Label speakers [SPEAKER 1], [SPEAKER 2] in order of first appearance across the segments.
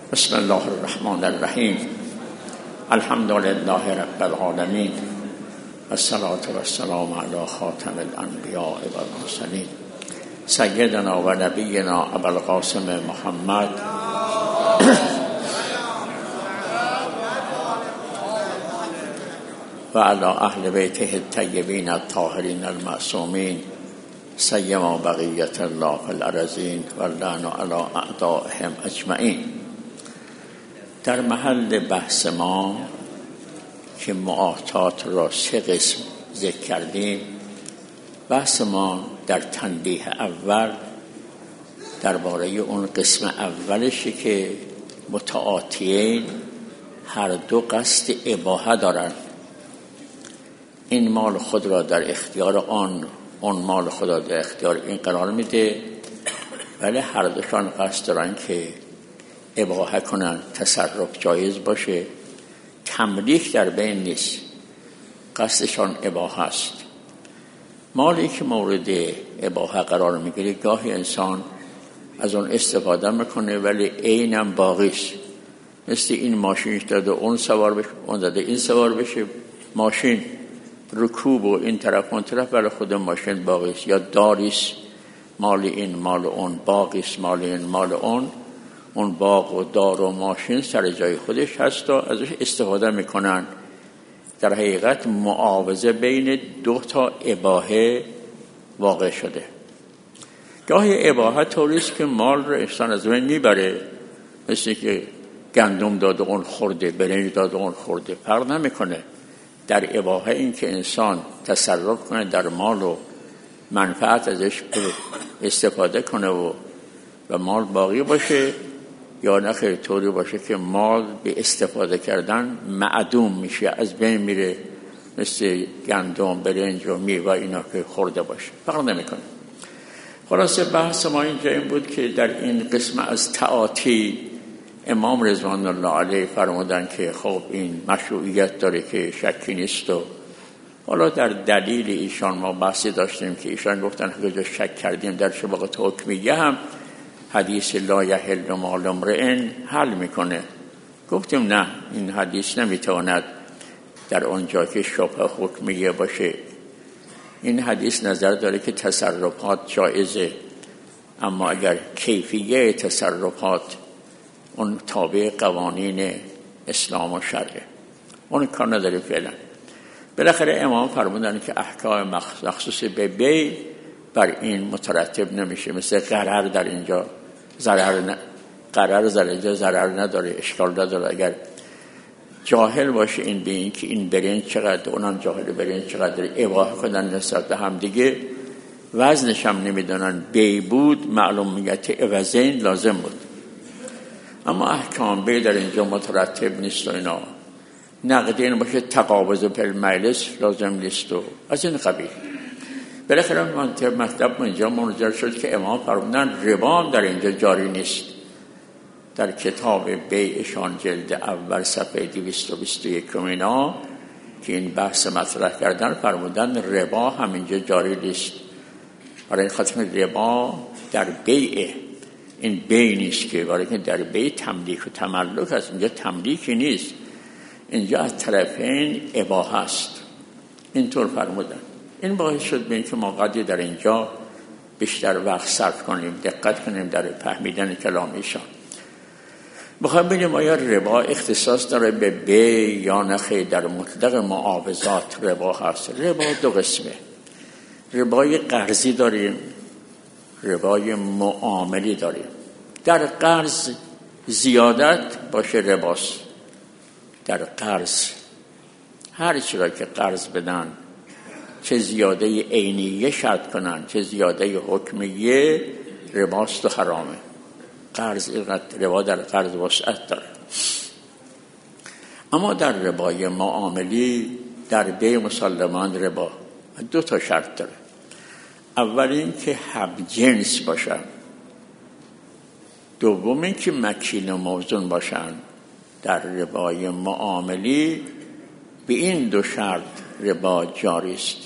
[SPEAKER 1] بسم الله الرحمن الرحیم. الحمد لله رب العالمین، الصلاة والسلام علی خاتم الانبیاء والمرسلین، سیدنا و نبینا ابوالقاسم محمد و علی اهل بیته الطیبین الطاهرین المعصومین، سیما بقیت الله فی الارضین و اللعن علی اعدائهم اجمعین. در محل بحث ما که معاطات را 3 قسم ذکر کردیم، بحث ما در تنبیه اول درباره اون قسم اولشه که متعاطیین هر دو قصد اباحه دارند. این مال خود را در اختیار اون مال خود را در اختیار این قرار میده، ولی هر دوشان قصد دارن که اباحه کنن، تصرف جایز باشه، تملیک در بین نیست، قصدشان اباحه است. مالی که مورد اباحه قرار میگیره گاهی انسان از اون استفاده میکنه ولی عینم باقی است. مثل این ماشینش داده اون سوار بشه، اون داده این سوار بشه، ماشین رکوب و این طرف اون طرف، ولی خود ماشین باقی است. یا داریست، مال این مال اون، باقی است مال این مال اون باغ و دار و ماشین سر جای خودش هست و ازش استفاده میکنن. در حقیقت معاوضه بین 2 تا اباحه واقع شده. گاهی اباحه طوریست که مال رو انسان از بین میبره، مثل که گندم داده اون خورده، برنج داده اون خورده، فرق نمیکنه. در اباحه این که انسان تصرف کنه در مال و منفعت ازش استفاده کنه و مال باقی باشه، یا نه خیلی طوری باشه که مال به استفاده کردن معدوم میشه، از بین میره، مثل گندم، برنج و میوه اینا که خورده باشه، فرق نمیکنه. خلاصه بحث ما اینجا این بود که در این قسم از تعاطی امام رضوان الله علیه فرمودن که خب این مشروعیت داره که شکی نیست. و حالا در دلیل ایشان ما بحثی داشتیم که ایشان گفتن که شک کردیم در شبهات حکمیه هم حدیث لا یحل مال امرئ حل میکنه. گفتیم نه، این حدیث نمیتواند در اونجا که شبهه حکمیه باشه. این حدیث نظر داره که تصرفات جایزه، اما اگر کیفیه تصرفات اون تابع قوانین اسلام و شرعه، اون کار نداره فعلا. بالاخره امام فرمودن که احکام مخصوص به بی بر این مترتب نمیشه، مثل قرار در اینجا قرار در اینجا ضرر نداره، اشکال نداره. اگر جاهل باشه این به این که این برنج چقدر، اونم جاهل برنج چقدر، اباحه کنن نسبت به هم دیگه، وزنش هم نمیدونن، بی بود معلومیت عوضین لازم بود. اما احکام بی در اینجا مترتب نیست و اینا، نقدین باشه تقابض پر مجلس لازم نیست و از این قبیل. بالاخره مطلب اینجا منجر شد که امام فرمودن ربا در اینجا جاری نیست. در کتاب بیعشان جلد اول صفحه 221 اینا که این بحث مطرح کردن فرمودن ربا همینجا جاری نیست. برای خاطر ربا در بیع، این بیع نیست که، برای که در بیع تملیک و تملک هست، اینجا تملیکی نیست، اینجا از طرفین اباحه است. اینطور فرمودن. این باعث شد به این که ما قدری در اینجا بیشتر وقت صرف کنیم، دقت کنیم در فهمیدن کلام ایشان. بخوایم ببینیم آیا ربا اختصاص داره به بیع یا نه. در مطلق معاوضات ربا هست. ربا 2 قسمه. ربای قرضی داریم، ربای معاملی داریم. در قرض زیادت باشه رباست. در قرض هر چی را که قرض بدن، چه زیاده عینیه شرط کنن چه زیاده حکمیه، رباست و حرامه. قرض ربا در قرض وسعت داره. اما در ربای معاملی، در بیع مسلمان ربا 2 تا شرط داره. اول این که هم جنس باشن، دوم این که مکیل و موزون باشن. در ربای معاملی به این 2 شرط ربا جاری است.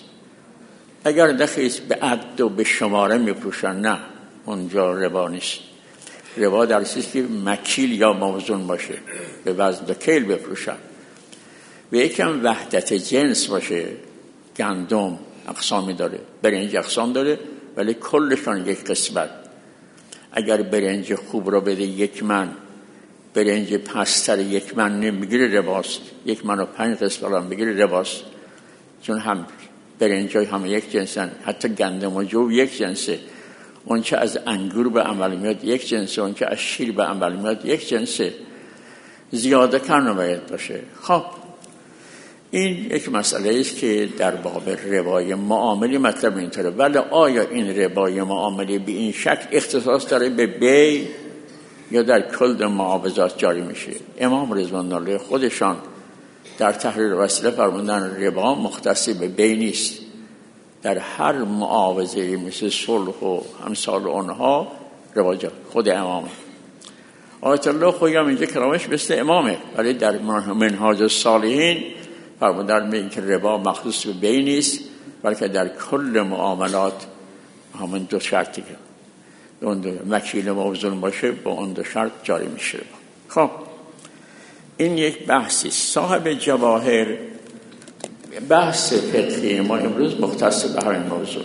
[SPEAKER 1] اگر دخیل به عد و به شماره می‌فروشن، نه، اونجا ربا نیست. ربا در چیزی که مکیل یا موزون باشه، به وزن و کیل بفروشن. و یکم وحدت جنس باشه، گندم اقسامی داره، برنج اقسام داره، ولی کلشان یک قسمت. اگر برنج خوب رو بده 1 من، برنج پستر 1 من نمیگیره رباست، 1 من و 5 قسمت هم بگیره رباست. چون هم برنج های همه یک جنسن، حتی گندم و جو یک جنسه. اون چه از انگور به عمل میاد یک جنسه، اون چه از شیر به عمل میاد یک جنسه. زیاده کن باید باشه. خب این یک مسئله است که در باب ربای معاملی مطلب اینطوره. ولی آیا این ربای معاملی به این شکل اختصاص داره به بی یا در کل معاوضات جاری میشه؟ امام رضوان الله خودشان در تحریر وسیله فرمودن ربا مختص به بی نیست، در هر معاوضه مثل صلح و امثال اونها ربا جاری. خود امامه آیت الله خویی هم اینجا کلامش مثل امامه، ولی در منهاج الصالحین فرمودن این که ربا مخصوص به بی نیست، بلکه در کل معاملات همون 2 شرطی که اون وکیل موزون باشه با اون 2 شرط جاری میشه. خب این یک بحثی. صاحب جواهر، بحث فقهی ما امروز مختص به همین موضوع.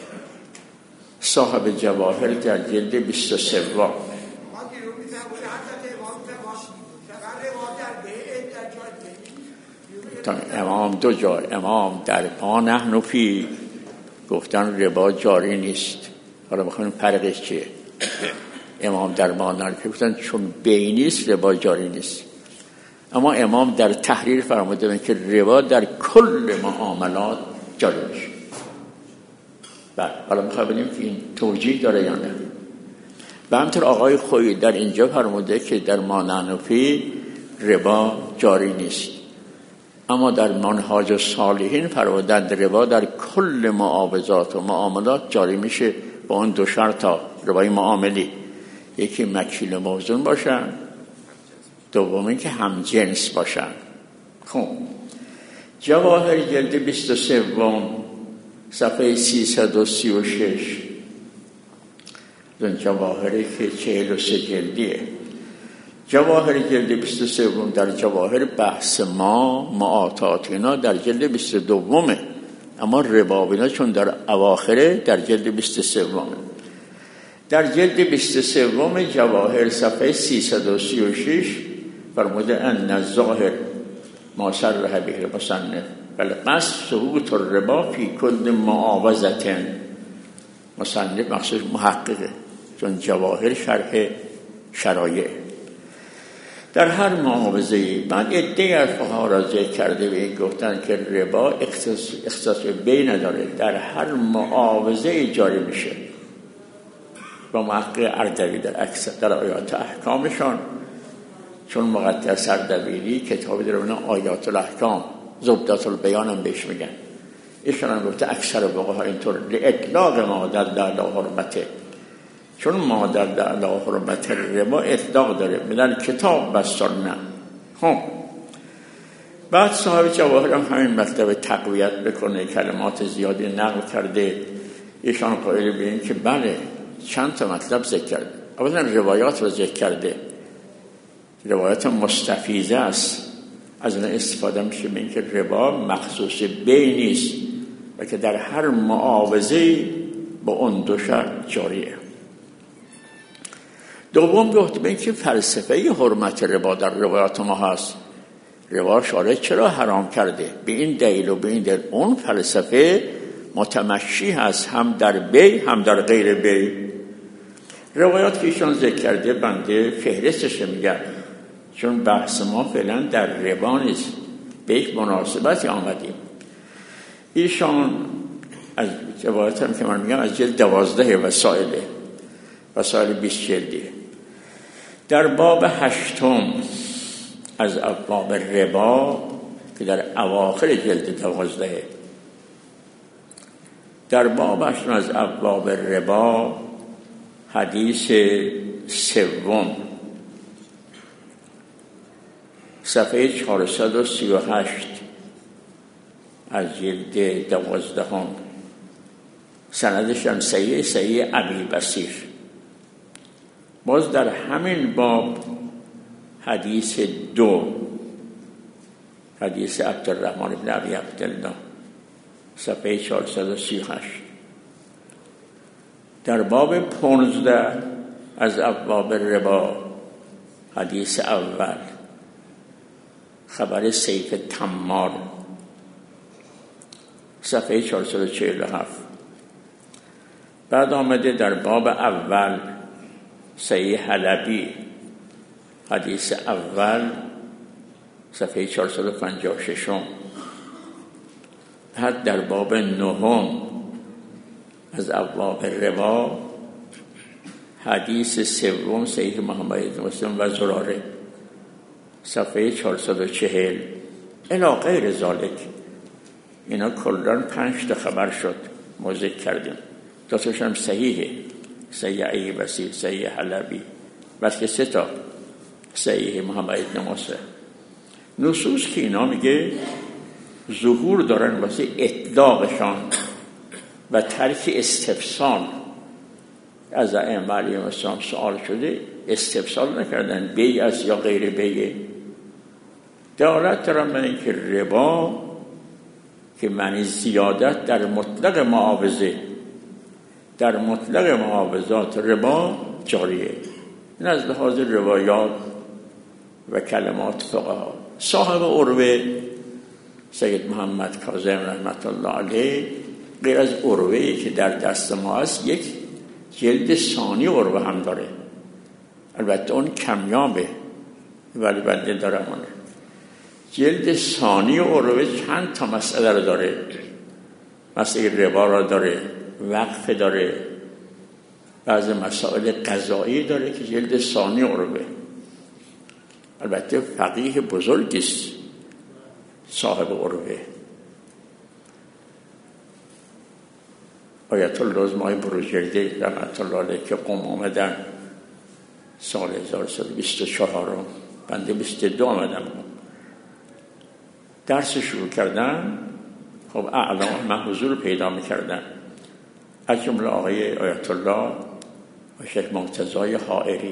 [SPEAKER 1] صاحب جواهر در جلد 23 امام 2 جا، امام در ما نحن فی گفتن ربا جاری نیست. حالا بخونیم فرقش چیه. امام در ما نحن فی گفتن چون بی نیست ربا جاری نیست، اما امام در تحریر فرموده که ربا در کل معاملات جاری میشه. بله، حالا میخوام ببینیم که این توجیه داره یا نه. و همطور آقای خویی در اینجا فرموده که در ما نحن فی ربا جاری نیست، اما در منهاج الصالحین فرمودند ربا در کل معاوضات و معاملات جاری میشه با اون 2 شرط ها ربای معاملی. یکی مکیل موزون باشن، دومی که هم جنس باشن. خب جواهر جلد 23 صفحه 336 اون جواهری که 43 جلدیه. جواهر جلد 23 در جواهر بحث ما معاطات اینا در جلد 22 اما ربابینا چون در اواخره در جلد 23 در جلد 23 جواهر صفحه 336 فرموده ان الظاهر ما صرح به المصنف بل قصد ثبوت الربا فی کل معاوضة. مصنف مخصوص محققه، چون جواهر شرح شرایع در هر معاوضه‌ای. بعد عده‌ای از فقها را ذکر کرده و این گفتن که ربا اختصاص به بی نداره، در هر معاوضه‌ای جاری میشه. و محقق اردبیلی در اکثر در آیات احکامشان، چون مقطع سردبیری کتابی داره اون آیات الاحکام زبدت البیان هم بهش میگن، ایشون هم گفته اکثر فقها اینطور لاطلاق ما دل علی حرمته، چون ما دل علی حرمت ربا اطلاق داره بدن کتاب و سنت. خب بعد صاحب جواهر هم همین مطلب تقویت بکنه، کلمات زیادی نقل کرده. ایشان قائل به این که بله چند تا مطلب ذکر کرده. اولا روایات رو ذکر کرده، روایات مستفیضه است، از اون استفاده میشه به این که ربا مخصوص بی نیست و که در هر معاوضه با اون 2 شرط جاریه. دوم گفت به این که فلسفه حرمت ربا در روایات ما هست. ربا شارع چرا حرام کرده؟ به این دلیل و به این دلیل. اون فلسفه متمشی هست هم در بی هم در غیر بی. روایات که ایشان ذکر کرده بنده فهرستش میگم، چون بحث ما فعلا در ربا نیست، به یک مناسبتی آمدیم. ایشان از روایات هم که من میگم از جلد 12 وسائل 20 جلدی در باب 8 از ابواب ربا که در اواخر جلد 12 در باب 8 از ابواب ربا حدیث 3 صفحه 438 از جلد 12 سندش هم صحیح ابی بصیر باز در همین باب حدیث 2، حدیث عبدالرحمن بن ابی عبدالله، صفحه 438. در باب 15 از ابواب ربا، حدیث اول، خبر سیف تمار، صفحه 447. بعد آمده در باب اول صحیح حلبی، حدیث اول، صفحه 456. بعد در باب 9 از ابواب ربا، حدیث سوم صحیح محمد مسلم و زراره، صفحه 440 الی غیر ذالک. اینا کلاً 5 تا خبر شد ما ذکر کردیم. دوتاش هم صحیحه، صحیح ایوبی، صحیح حلبی، بس که 3 تا صحیح محمد مسلم. نصوص که اینا میگه ظهور دارن واسه اطلاقشان و ترک استفسال. از ائمه علیهم السلام سوال شده، استفسال نکردن بیع است یا غیر بیع. دلالت دارن به اینکه ربا که معنی زیادت در مطلق معاوضه، در مطلق معاوضات ربا جاریه. این از لحاظ روایات و کلمات فقها. صاحب عروه سید محمد کاظم رحمت الله علیه، غیر از عروه‌ای که در دست ما است، یک جلد ثانی عروه هم داره. البته اون کمیابه ولی بنده دارم اونه. جلد ثانی عروه چند تا مسئله رو داره. مسئله ربا را داره، وقف داره، بعضی مسائل قضایی داره که جلد ثانی عروه. البته فقیه بزرگی است صاحب عروه. آیت الله عظمای بروجردی رحمت الله علیه که قم آمدن سال 1124، بنده 22 آمدم درس شروع کردن. خب اعلام من حضور پیدا میکردن، از جمله آقای آیت الله و شیخ مرتضی حائری.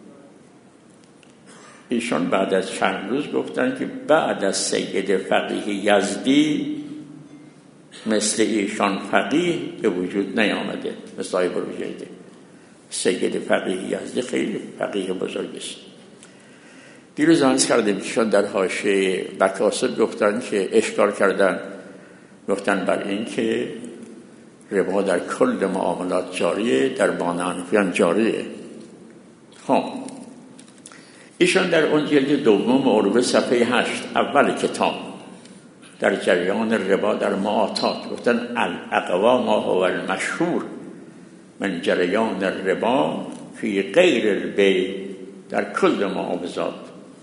[SPEAKER 1] ایشان بعد از چند روز گفتن که بعد از سید فقیه یزدی مثل ایشان فقیه به وجود نیامده، مثل آقای بروجردی. سید فقیه یزدی خیلی فقیه بزرگی است. دیروز عرض کردیم که در حاشیه مکاسب گفتن که اشکال کردن، گفتن بر این که ربا در کل معاملات جاریه، در بانه حنفیان جاریه. خب ایشان در اون جلد دوم عروه صفحه 8 اول کتاب در جریان ربا در معاطات گفتن الاقوا ما هو المشهور من جریان الربا فی غیر البیع در کل معاوضات.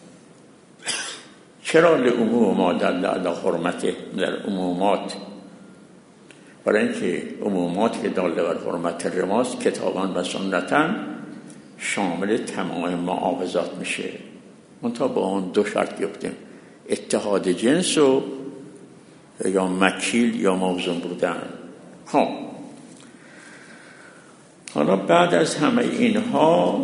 [SPEAKER 1] چرا لعموم ما دل علی حرمته؟ در عمومات، برای اینکه عمومات که دال بر حرمت رباست کتابان و سنتن شامل تمام معاوضات میشه. منتها با اون 2 شرط گفتیم: اتحاد جنس و یا مکیل یا موزون بودن. خب حالا بعد از همه اینها،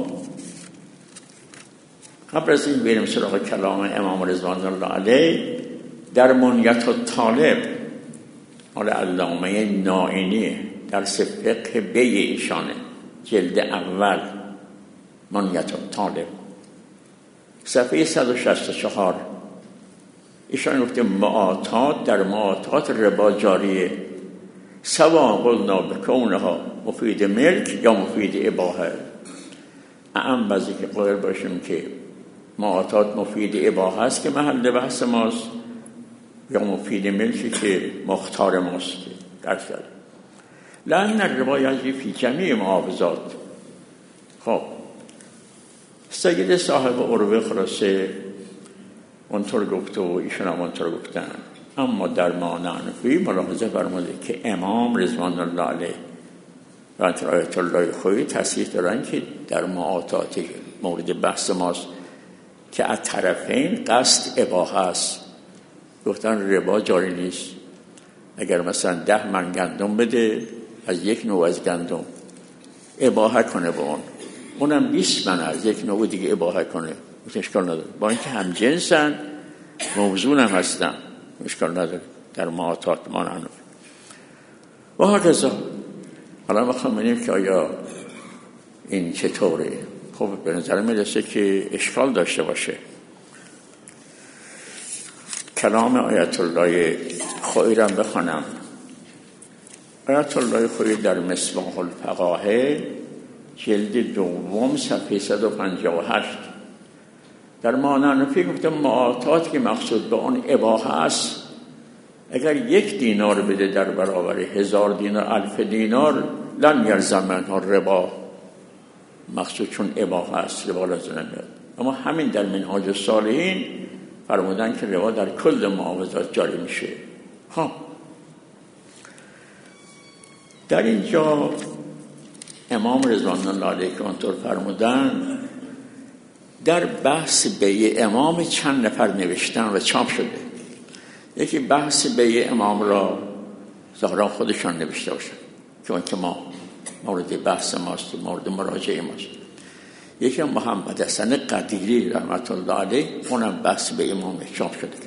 [SPEAKER 1] قبل از این بریم سراغ کلام امام رضوان الله علیه در منیت الطالب، حالا علامه نائینی در فقه بیع ایشانه، جلد اول منیت الطالب صفحه 164. ایشان گفته معاطات در معاطات ربا جاریه، سوا قلنا بکونها مفید ملک یا مفید اباحه. اهم بازی که قرار باشیم که معاطات مفید اباحه است که محل بحث ماست، یا مفید ملکی که مختار ماست که درست داریم. لأن الربا یجری فی جمیع معاوضات. خب سید صاحب عروه خلاصه اونطور گفته و ایشون هم اونطور گفتن. اما در معنی حنفی ملاحظه فرموده که امام رضوان الله علیه و آیت الله خویی تصحیح دارن که در معاطات مورد بحث ماست که از طرفین قصد اباحه است. گفتن ربا جاری نیست. اگر مثلا 10 من گندم بده از یک نوع از گندم، اباحه کنه با اون، اونم 20 من از یک نوع دیگه اباحه کنه، اشکال نداره، با اینکه هم جنسن موضوع هم هستن، اشکال نداره در معاطات ما نحنفی و هکذا. حالا میخوام ببینیم که آیا این چطوره. خب به نظر میرسه که اشکال داشته باشه. کلام آیت الله خویی را بخونم. آیت الله خویی در مصباح الفقاهه جلد دوم صفحه 158 در معنی گفته معاطات که مقصود به اون اباحه است، اگر 1 دینار بده در برابر 1000 دینار 1000 دینار لن یلزم منها ربا، مقصود چون اباحه است ربا لازم نمیاد. اما همین در منهاج الصالحین فرمودن که ربا در کل معاوضات جاری میشه. ها در اینجا امام رضوان الله علیه که اونطور فرمودن، در بحث بیع امام چند نفر نوشتن و چاپ شده. یکی بحث بیع امام را ظاهرا خودشان نوشته باشن که اون که ما مورد بحث ماست، مورد مراجعه ماست. یکی محمد حسن قدیری رحمت الله علیه، اونم بحث بیع امام چاپ شده.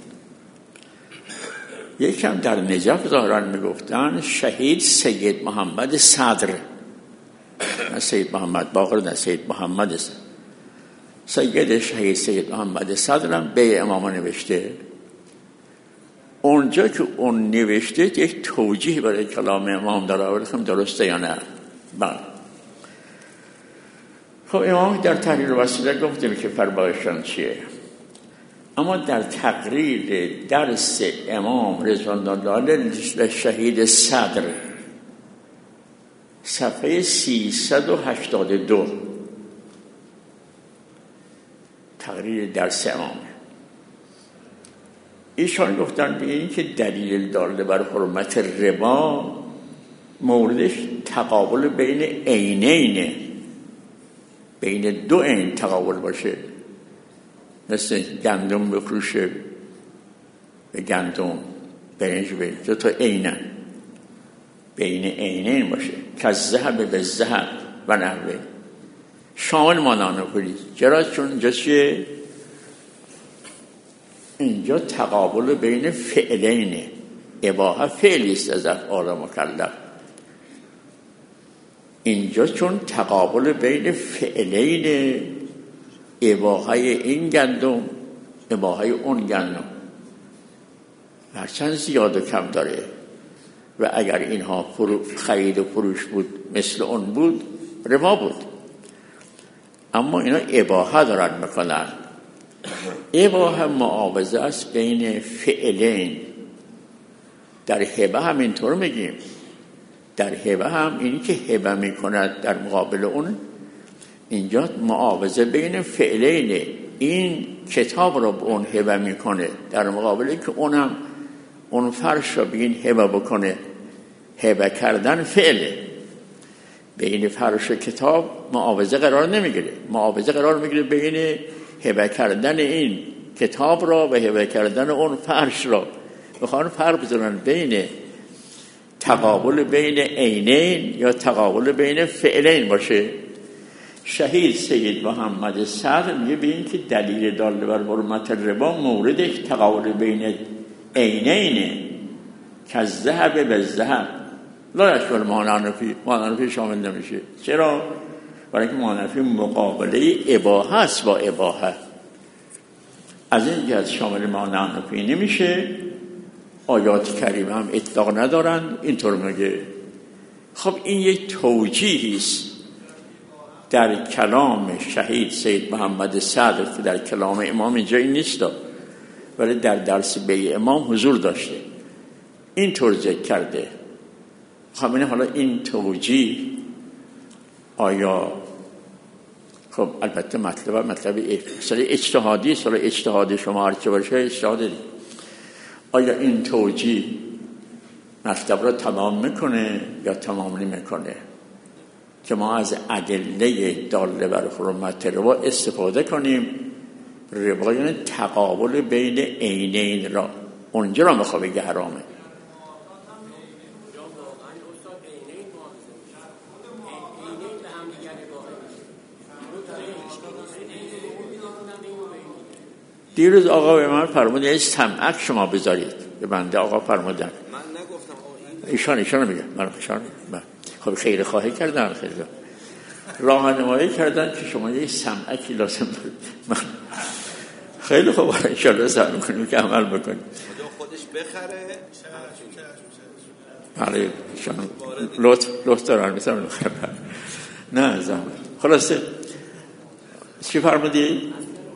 [SPEAKER 1] یکی هم در نجف ظاهرا میگفتن شهید سید محمد صدر، نه سید محمد باقر، نه سید محمد صدر، سید شهید سید محمد صدر هم بیع امام نوشته. اونجا که اون نوشته یک توجیه برای کلام امام داره، ولی درسته یا نه؟ بله. خب امام در تحریر وسیله گفتیم که فرمایشان چیه، اما در تقریر درس امام رضوان الله علیه شهید صدر صفحه 382 تقریر درس امام، ایشان گفتن به این که دلیل داده بر حرمت ربا موردش تقابل بین عینینه، بین 2 عین تقابل باشه، مثل گندم بفروشه به گندم، برنج به 2 تا عینن، بین عینین باشه که الذهب بالذهب و نحوه، شامل مانانو کنید. چرا؟ چون اینجا چیه؟ اینجا تقابل بین فعلینه، اباحه فعلی است از افعال مکلف. اینجا چون تقابل بین فعلین، اباحه این گندم اباحه اون گندم، هرچند زیاد و کم داره و اگر اینها خرید و فروش بود مثل اون بود ربا بود، اما اینا اباحه دارن میکنن. اباحه معاوضه است بین فعلین. در هبه هم اینطور میگیم، در هبه هم اینی که هبه میکند در مقابل اون، اینجا معاوضه بین فعلینه. این کتاب رو به اون هبه میکنه در مقابل که اونم اون فرش رو بین هبه بکنه. هبه کردن فعله، بین فرش و کتاب معاوضه قرار نمیگیره. معاوضه قرار میگیره بین هبه کردن این کتاب را و هبه کردن اون فرش را. بخوان فرق بزنن بین تقابل بین عینین یا تقابل بین فعلین باشه. شهید سید محمد صدر میگه به این که دلیل داله بر حرمت ربا موردش تقابل بین عینینه که الذهب بالذهب لا یشمل مانفی، مانفی شامل نمیشه. چرا؟ برای اینکه مانفی مقابله اباحه است با اباحه، از این جهت شامل مانفی نمیشه. آیات کریمه هم اطلاق ندارن اینطور میگه. خب این یک توجیهی است در کلام شهید سید محمد صدر که در کلام امام اینجایی نیست، ولی در درس بیع امام حضور داشته، این طور ذکر کرده. خب حالا این توجیه آیا، خب البته مطلب اجتهادی است، اجتهاد شما هر چه باشه اجتهاد، آیا این توجیه مطلب را تمام میکنه یا تمام نمیکنه که ما از ادله داله بر حرمت ربا استفاده کنیم؟ ربا یعنی تقابل بین عینین را، اونجا را میخواه بگه حرامه. دیروز آقا به من فرمود یه سمعک شما بذارید، به بنده آقا فرمودن.
[SPEAKER 2] من نگفتم
[SPEAKER 1] ایشان میگه، من ایشان خب خیر خواهی کردن، خیلی راهنمایی کردن که شما یه سمعکی لازم دارید. من خیلی خوب ان شاء الله سعی می‌کنیم که عمل بکنیم.
[SPEAKER 2] خودش بخره.
[SPEAKER 1] بله ایشان لطف دارن میتونن بخره. نه زحمت. خلاصه چی فرمودی؟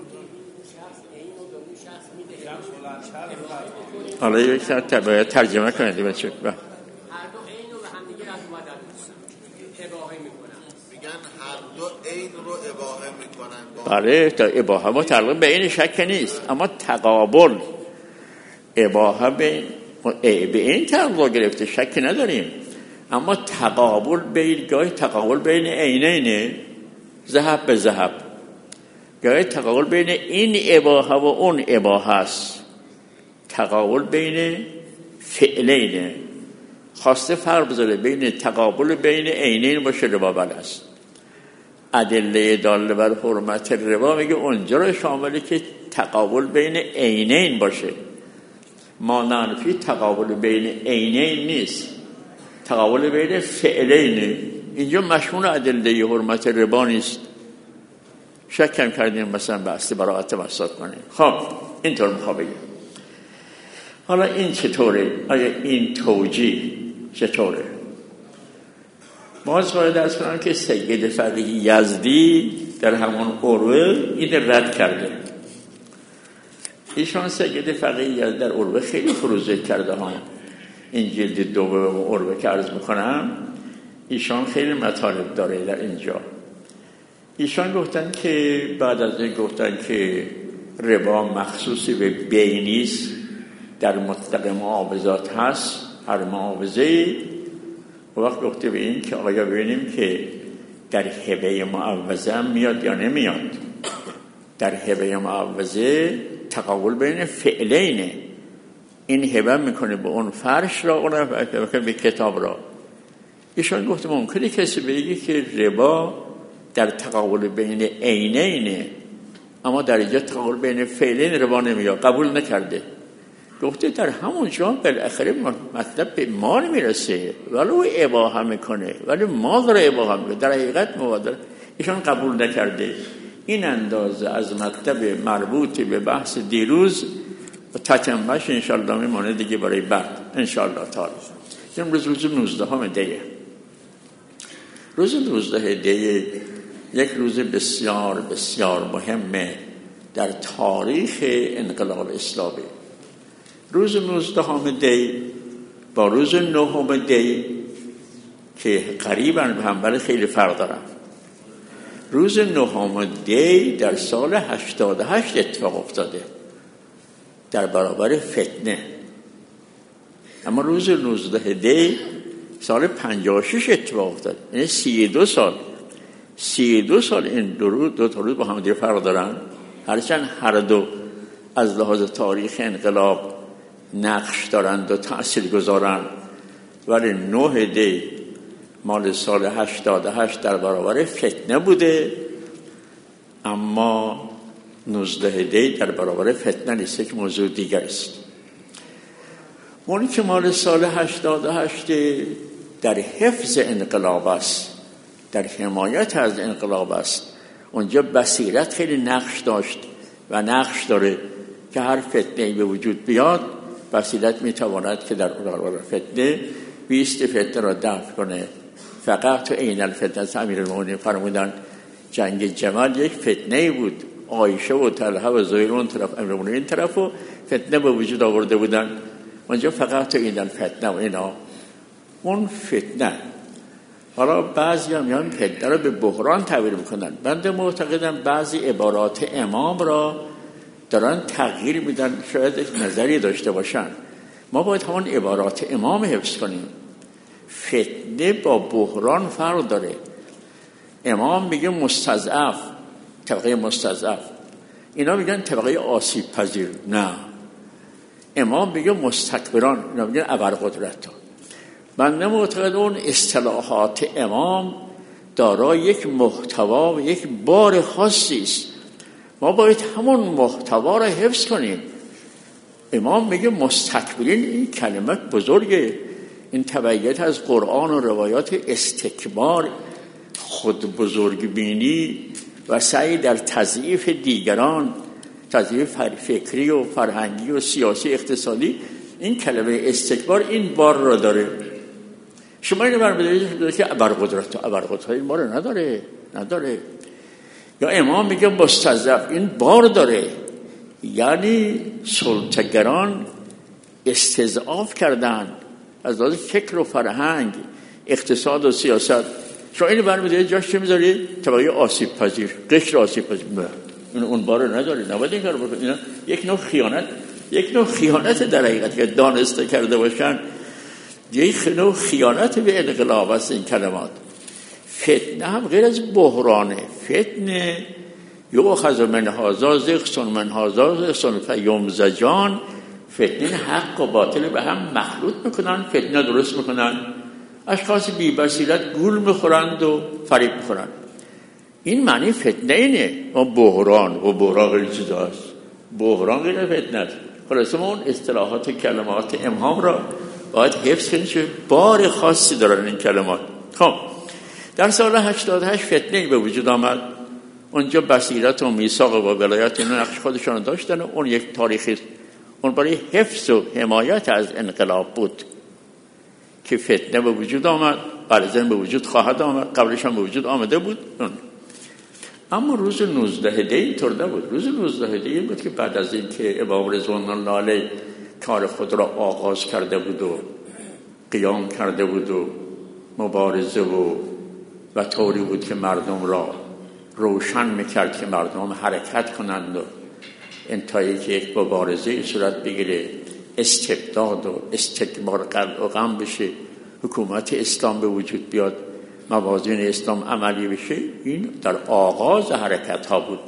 [SPEAKER 1] حالا یک باید ترجمه کنید بچه.
[SPEAKER 3] هر دو عین رو به هم دیگه اباحه میکنن.
[SPEAKER 2] میگن هر دو عین رو اباحه میکنن.
[SPEAKER 1] بله تا اباحه ما تعلق به این شک نیست، اما تقابل اباحه به این تعلق گرفته، شک نداریم، اما تقابل بین گاهی تقابل بین عینینه، ذهب به ذهب، گاهی تقابل بین این اباحه و اون اباحه است، تقابل بین فعلینه. خواسته فرق بذاره بین تقابل بین عینین باشه ربا است. ادله داله بر حرمت ربا میگه اونجا رو شامله که تقابل بین عینین باشه. ما ننفی تقابل بین عینین نیست، تقابل بین فعلینه. اینجا مشمول ادله حرمت ربا نیست. شکم کردیم مثلا بحث براءت مساد کنیم. خب اینطور میخوام بگیم. حالا این چطوره؟ آیا این توجیه چطوره؟ باز باید از کنم که سید فقیه یزدی در همون عروه این رد کرده. ایشان سید فقیه یزدی در عروه خیلی فروزه کرده ها. این جلد دوم عروه که عرض میکنم ایشان خیلی مطالب داره در اینجا. ایشان گفتن که بعد از این گفتن که ربا مخصوصی به بینیست، در مطلق معاوضات هست، هر معاوضه. و وقت گفته به این که آیا ببینیم که در هبه معوضه هم میاد یا نمیاد. در هبه معوضه تقابل بین فعلینه، این هبه میکنه به اون فرش را، اون به کتاب را. ایشان گفته ممکنه کسی بگه که ربا در تقابل بین عینینه، اما در اینجا تقابل بین فعلین ربا نمیاد، قبول نکرده. گفته در همون جا بالاخره مطلب به مال میرسه، ولو اباحه میکنه، ولی مال را اباحه میکنه، در حقیقت مبادله. ایشان قبول نکرده. این اندازه از مطلب مربوط به بحث دیروز و تتمهش انشاءالله میمانه دیگه برای بعد انشاءالله تعالی. امروز روز 19 دیه. روز 19 دیه یک روز بسیار بسیار مهمه در تاریخ انقلاب اسلامی. روز 19 دی با روز 9 دی که قریباً به هم ولی خیلی فرق دارن. روز 9 دی در سال 88 اتفاق افتاده در برابر فتنه، اما روز 19 دی سال 56 اتفاق افتاده، یعنی 32 سال این دو تا روز با هم دیگه فرق دارن. هرچند هر دو از لحاظ تاریخ انقلاب نقش دارند و تأثیر گذارند، ولی 9 دی مال سال 88 در برابر فتنه بوده، اما 19 دی در برابر فتنه نیست، یک موضوع دیگر است. اونی که مال سال 88 در حفظ انقلاب است، در حمایت از انقلاب است، اونجا بصیرت خیلی نقش داشت و نقش داره که هر فتنه‌ای به وجود بیاد بصیرت میتواند که در برابر فتنه 20 فتنه را دفع کنه. فقط تو عین الفتنه امیرالمومنین فرمودن جنگ جمل یک فتنه بود، عایشه و طلحه و زبیر اون طرف، امیرالمومنین این طرف، و فتنه به وجود آورده بودن. اونجا فقط تو عین الفتنه و اینا اون فتنه. حالا بعضی هم میان فتنه را به بحران تعبیر میکنن. بنده معتقدم بعضی عبارات امام را دارن تغییر میدن، شاید نظری داشته باشن. ما باید همون عبارات امام حفظ کنیم. فتنه با بحران فرق داره. امام میگه مستضعف، طبقه مستضعف، اینا میگن طبقه آسیب پذیر. نه، امام میگه مستکبران، اینا میگن ابرقدرت. بنده معتقد اون اصطلاحات امام دارای یک محتوا و یک بار خاصی است ما باید همون محتوا را حفظ کنیم. امام میگه مستکبرین، این کلمه بزرگه، این تبعیت از قرآن و روایات استکبار، خود بزرگ بینی و سعی در تضعیف دیگران، تضعیف فکری و فرهنگی و سیاسی اقتصادی، این کلمه استکبار این بار را داره. شما اینو برمی‌دارید که ابرقدرت این بار نداره. یا امام میگه مستضعف، این بار داره، یعنی سلطه‌گران استضعاف کردن از لحاظ فکر و فرهنگ، اقتصاد و سیاست. شما اینو برمی‌دارید جاش چه می‌ذارید؟ طبقه آسیب پذیر، قشر آسیب پذیر. اون بار نداره، نباید این کارو بکنید. اینا یک نوع خیانت در حقیقت که دانسته کرده باشن، یک نوع خیانت به انقلاب است این کلمات. فتنه هم غیر از بحرانه. فتنه یؤخذ من هذا زغص من هذا زغص فیمزجان. فتنه حق و باطل به هم مخلوط میکنن، فتنه درست میکنن، اشخاص بی بصیرت گول میخورند و فریب میخورند. این معنی فتنه اینه. ما بحران غیر چیز هست، بحران غیر فتنه است. خلاصه ما اون اصطلاحات کلمات امام را باید حفظ کنیم که بار خاصی دارن این کلمات. خب در سال 88 فتنه به وجود آمد. اونجا بصیرت و میثاق و ولایت اینا نقش خودشان داشتن و اون یک تاریخی است. اون برای حفظ و حمایت از انقلاب بود که فتنه به وجود آمد. بعداً به وجود خواهد آمد، قبلش هم به وجود آمده بود. اما روز 19 دی اینطور نبود. روز 19 دی بود که بعد از این که امام رضوان الله علیه کار خود را آغاز کرده بود و قیام کرده بود و مبارزه و طوری بود که مردم را روشن میکرد که مردم حرکت کنند و انتهایی که یک مبارزه صورت بگیره، استبداد و استکبار قلب و غم بشه، حکومت اسلام به وجود بیاد، موازین اسلام عملی بشه. این در آغاز حرکت ها بود.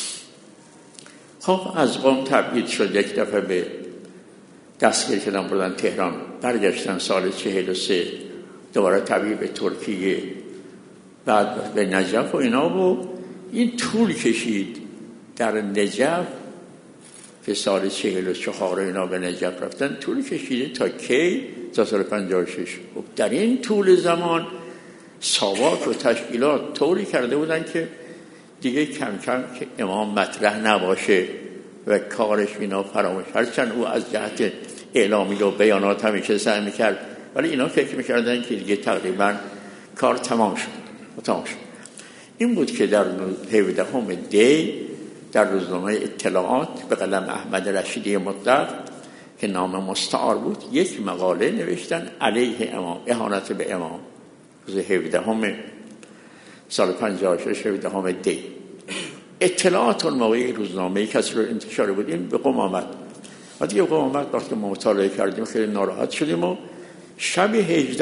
[SPEAKER 1] خب از قم تبعید شد، یک دفعه به دستگیر کردن، بردن تهران، برگشتن سال 43 دوباره تبعید به ترکیه، بعد به نجف و اینا. و این طول کشید. در نجف که سال 44 اینا به نجف رفتن، طول کشیده تا کی؟ تا سال 56. خب در این طول زمان ساواک و تشکیلات طوری کرده بودن که دیگه کم کم که امام مطرح نباشه و کارش اینا فراموش. هرچند او از جهت اعلامی و بیانات همیشه سعی میکرد، ولی اینا فکر میکردن که دیگه تقریبا کار تمام شد. این بود که در 17 دی در روزنامه اطلاعات به قلم احمد رشیدی مطلق که نام مستعار بود یک مقاله نوشتن علیه امام، اهانت به امام. روز 17 سال 56 17 دی. اطلاعات اون موقع روزنامه کسی رو انتشار بود. این به قم آمد. وقتی قم آمد، وقتی ما مطالعه کردیم خیلی ناراحت شدیم و شب 18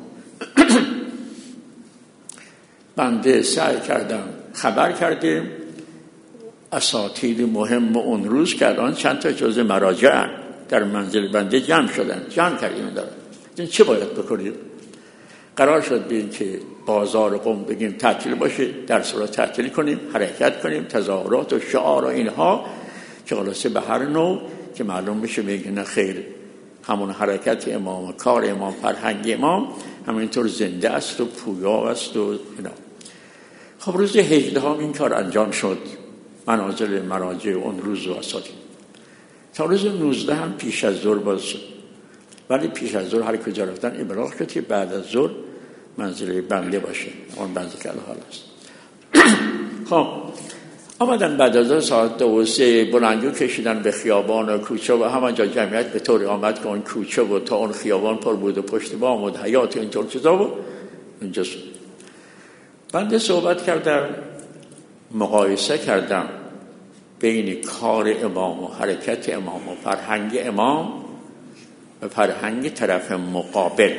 [SPEAKER 1] بنده سعی کردم خبر کردیم اساتید مهم اون روز که الان چند تا جزء مراجع در منزل بنده جمع کردیم دارن. چه باید بکنیم؟ قرار شد بین که بازار قم بگیم تعطیل باشه، درس رو تعطیل کنیم، حرکت کنیم، تظاهرات و شعار و اینها که خلاصه به هر نوع که معلوم بشه بگیم نه خیر، همون حرکت امام، کار امام، فرهنگ امام همینطور زنده است و پویا است و اینا. خب روز 18 این کار انجام شد، منازل مراجع اون روز و اساتید. تا روز 19 هم پیش از ظهر باز شد، ولی پیش از ظهر هر کجا رفتن ابلاغ شد که بعد از ظهر منزل بنده باشه، اون منزل که الحال است. خب آمدن بعد از ساعت 2 و 3 بلندگو کشیدن به خیابان و کوچه و همانجا جمعیت به طوری آمد که اون کوچه و تا اون خیابان پر بود و پشت بام و حیات و اینطور چیزا و اینجا شد. بنده صحبت کردم، مقایسه کردم بین کار امام و حرکت امام و فرهنگ امام و فرهنگ طرف مقابل.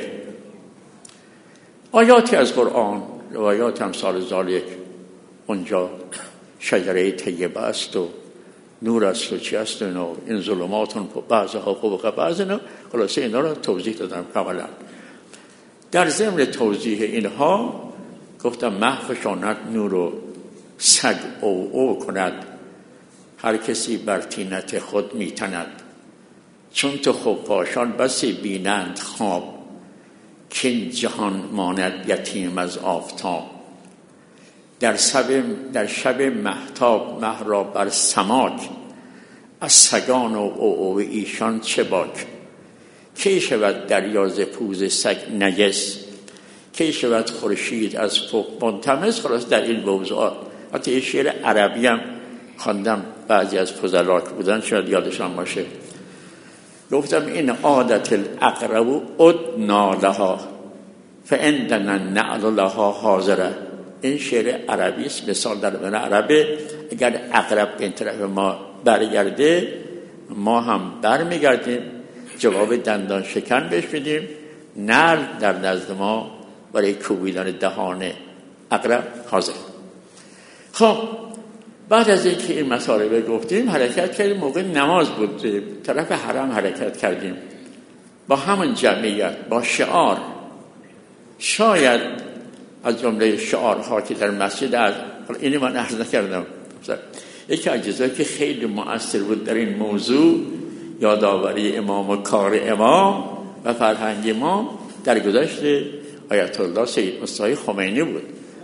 [SPEAKER 1] آیاتی از قرآن، روایات امثال ذالک، اونجا شجره طیبه است و نور است و چی است و این ظلماتون بعضها فوق بعض. خلاصه اینا رو توضیح دادم کاملا. در ضمن توضیح اینها گفتم محو شاند نور و سگ او کند هر کسی بر طینت خود میتند. چون تو خفاشان بسی بینند خواب، که این جهان ماند یتیم از آفتاب. در شب مهتاب مه را بر سماک، از سگان و عوعو ایشان چه باک. کی شود دریا ز پوز سگ نجس، کی شود خورشید از فوق منتمس. خلاص در این موضوعات حتی یه شعر عربی هم خواندم، بعضی از فضلا که بودن شاید یادشان باشه. گفتم این عادت الاقرب ادنا لها فعندنا النعل لها حاضره. این شعر عربی است، مثال در من عربه. اگر عقرب به این طرف ما برگرده ما هم برمیگردیم، جواب دندان شکن بهش بدیم. نعل در نزد ما برای کوبیدن دهان عقرب حاضر. خب بعد از اینکه این مسائل گفتیم حرکت کردیم. موقع نماز بود، طرف حرم حرکت کردیم با همون جمعیت، با شعار. شاید از جمله شعارها که در مسجد از اینی من عرض نکردم، یکی از چیزایی که خیلی مؤثر بود در این موضوع یادآوری امام و کار امام و فرهنگ ما در گذشت آیت الله سید مصطفی خمینی بود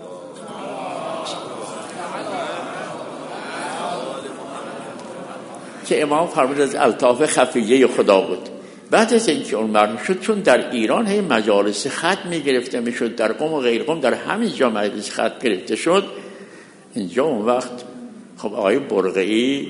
[SPEAKER 1] که امام فرمود از الطاف خفیه خدا بود. بعد از اینکه اون معلوم شد، چون در ایران هی مجالس خط میگرفته میشد، در قم و غیر قم در همین جا مجلس خط گرفته شد. اینجا اون وقت خب آقای برقعی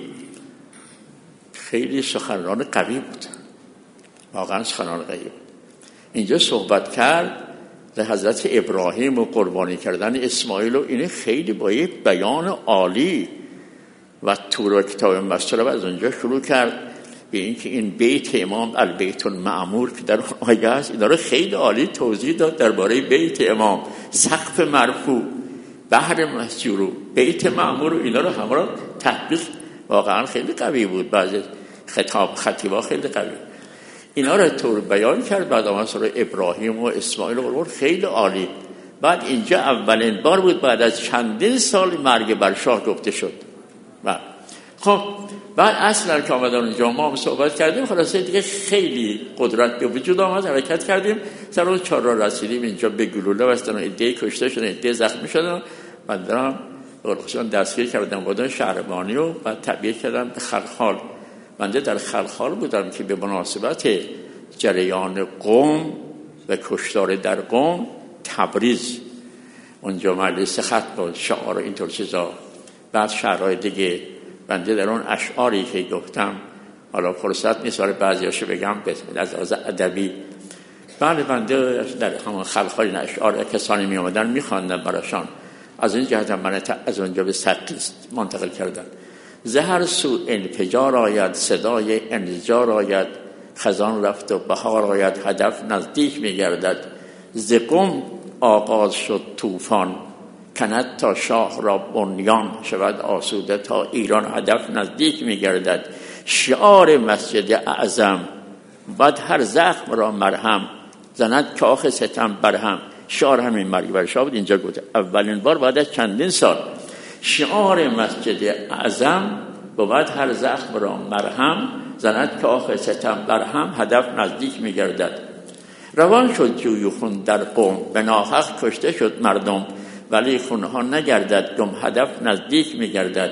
[SPEAKER 1] خیلی سخنران قوی بود، واقعا سخنران قوی بود. اینجا صحبت کرد در حضرت ابراهیم و قربانی کردن اسماعیل و اینه خیلی با یک بیان عالی و تور کتاب مسطور از اونجا شروع کرد به اینکه این بیت امام البیت المعمور که در آیه است، اینا رو خیلی عالی توضیح داد درباره بیت امام. سقف مرفوع، بحر مسجور، بیت معمور و اینا رو همراه تطبیق واقعا خیلی قوی بود. بعضی خطیبا خیلی قوی اینا رو طور بیان کرد. بعد آمد سر ابراهیم و اسماعیل و خیلی عالی. بعد اینجا اولین بار بود بعد از چندین سال مرگ بر شاه گفته شد. خب بعد اصلا که آمدن اونجا ما هم صحبت کردیم، خلاصه دیگه خیلی قدرت به وجود آمد، حرکت کردیم. سر اون چهار راه رسیدیم، اینجا به گلوله بستن، ایده کشته شدن، ایده زخمی شدن. من دارم خصوصا دستگیر کردم بودن شهربانی و بعد تبعیه کردم به خلخال. بنده در خلخال بودم که به مناسبت جریان قم و کشتار در قم تبریز اونجا مجلس خط بود، شعار اینطور چیزا. بعد شهرهای دیگه بنده در اون اشعاری که گفتم، حالا فرصت نیست برای بعضیاشو بگم از لحاظ ادبی، بله بنده در همون خلخال این اشعار کسانی می آمدن می خواندم براشان. از این جهت من از اونجا به سقیست منتقل کردن. زهر سو انفجار آید، صدای انزجار آید، خزان رفت و بهار آید، هدف نزدیک می گردد. ز قم آغاز شد طوفان، کند تا شاه را بنیان، شود آسوده تا ایران، هدف نزدیک می گردد. شعار مسجد اعظم، بعد هر زخم را مرهم، زند کاخ ستم برهم. شعار همین مرگ بر شاه بود. اینجا گفت اولین بار بعد از چندین سال شعار مسجد اعظم بود هر زخم را مرهم، زند کاخ ستم برهم، هدف نزدیک می گردد. روان شد جوی خون در قم، به ناحق کشته شد مردم، ولی خونها نگردد گم، هدف نزدیک می گردد.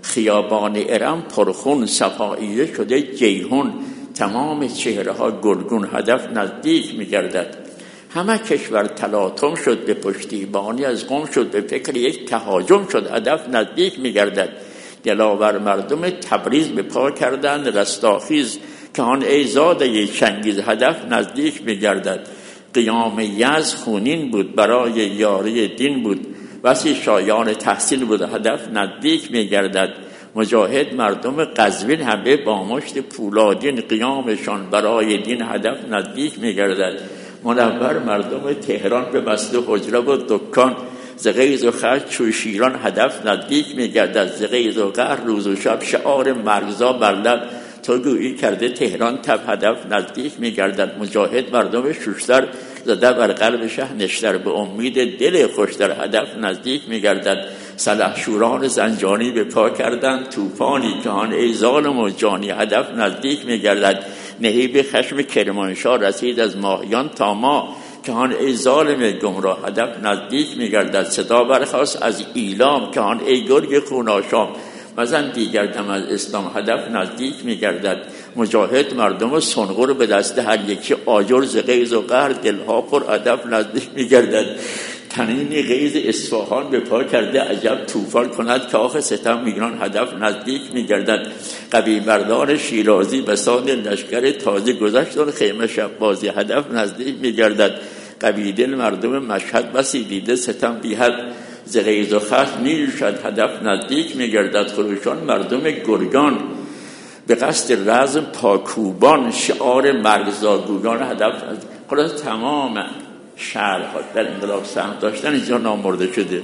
[SPEAKER 1] خیابان ارم پرخون، صفائیه شده جیهون، تمام چهره ها گلگون، هدف نزدیک می گردد. همه کشور تلاطم شد به پشتیبانی، از قم شد به فکر یک تهاجم شد، هدف نزدیک می گردد. دلاور مردم تبریز به پا کردند رستاخیز، که آن ای زاده چنگیز، هدف نزدیک می گردد. قیام یزد خونین بود، برای یاری دین بود، وسی شایان تحصیل بود، هدف نزدیک می گردد. مجاهد مردم قزوین همه با مشت پولادین، قیامشان برای دین هدف نزدیک می گردد. منور مردم تهران به مسجد حجره و دکان، ز غیظ و خشم چو شیران، هدف نزدیک می گردد. ز غیظ و قهر روز و شب، شعار مرغزا بر لب، تو گویی کرده تهران تب، هدف نزدیک می گردد. مجاهد مردم شوشتر، زده بر قلب شه نشتر، به امید دل خوشتر، هدف نزدیک می گردد. سلحشوران زنجانی به پا کردند طوفانی که آن ای ظالم و جانی هدف نزدیک می‌گردد. نهیب خشم کرمانشاه رسید از ماهیان تا ما که آن ای ظالم گمراه هدف نزدیک می‌گردد. صدا برخاست از ایلام که آن ای گرگ خوناشام مزن دیگر دم از اسلام هدف نزدیک می‌گردد. مجاهد مردم سنغور به دست هر یکی آجر ز غیظ و قهر دلها پر هدف نزدیک می‌گردد. تنین غیظ اصفهان به پا کرده عجب طوفان کند کاخ ستم میگران هدف نزدیک می‌گردد. قوی مردان شیرازی به سان لشکر تازه گذشتن خیمه شب بازی هدف نزدیک می‌گردد. قوی دل مردم مشهد بسی دیده ستم بی حد ز غیظ و خشم نیل شد هدف نزدیک می‌گردد. خروشان مردم گرگان به قصد رزم پاکوبان شعار مرزاگویان هدف نزدیک. خلاص تمام شهرها در انقلاب سهم داشتن اینجا نامرده شده.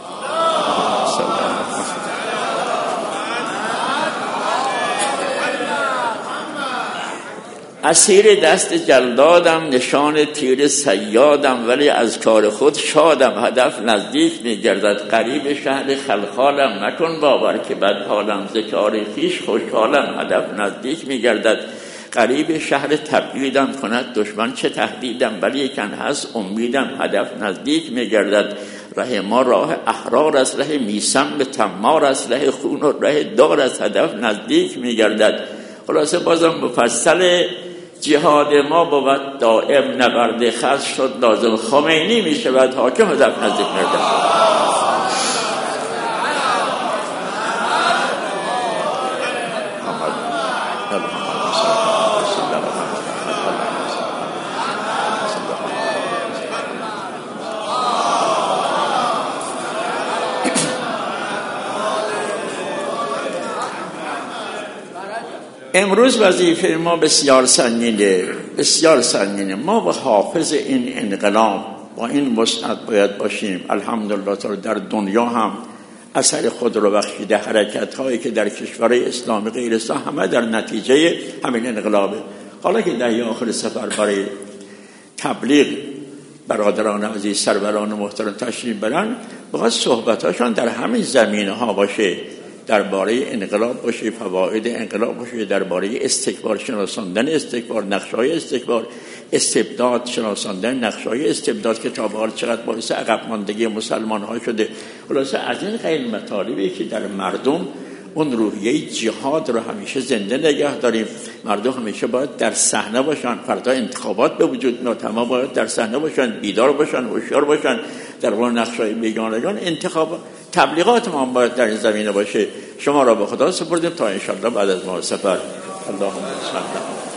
[SPEAKER 1] اسیر دست جلادم نشان تیر صیادم ولی از کار خود شادم هدف نزدیک می‌گردد. غریب شهر خلخالم مکن باور که بد حالم ز کار خویش خوشحالم هدف نزدیک می‌گردد. غریب شهر تبعیدم کند دشمن چه تهدیدم ولی کن هست امیدم هدف نزدیک می‌گردد. ره ما راه احرار است ره میسم به تمار است ره خون و ره دار است هدف نزدیک می‌گردد. خلاصه بازم مفصل جهاد ما بود دائم نبرد خلق شد لازم خمینی می شود حاکم هدف نزدیک می‌گردد. امروز وظیفه ما بسیار سنگینه. ما با حافظ این انقلاب با این وسعت باید باشیم. الحمدلله تعالی در دنیا هم اثر خود رو بخشیده. حرکت هایی که در کشورهای اسلامی غیر اسلام همه در نتیجه همین انقلابه. حالا که در آخر سفر برای تبلیغ برادران عزیز سروران محترم تشریف برن باید صحبتاشان در همین زمینه ها باشه، درباره انقلاب باشه، فواید انقلاب باشه، درباره استکبار شناساندن استکبار، نقشه‌های استکبار، استبداد شناساندن نقشه‌های استبداد که تا به حال چقدر باعث عقب ماندگی مسلمان‌ها شده. خلاصه از این خیلی مطالبی که در مردم اون روحیه جهاد رو همیشه زنده نگه داریم. مردم همیشه باید در صحنه باشن. فردا انتخابات به وجود میاد، تمام باید در صحنه باشن، بیدار باشن، هوشیار باشن در مورد نقشه‌های بیگانگان. انتخاب تبلیغات ما باید در این زمینه باشه. شما را به خدا سپردیم تا ان شاء الله بعد از ما سفر. اللهم صل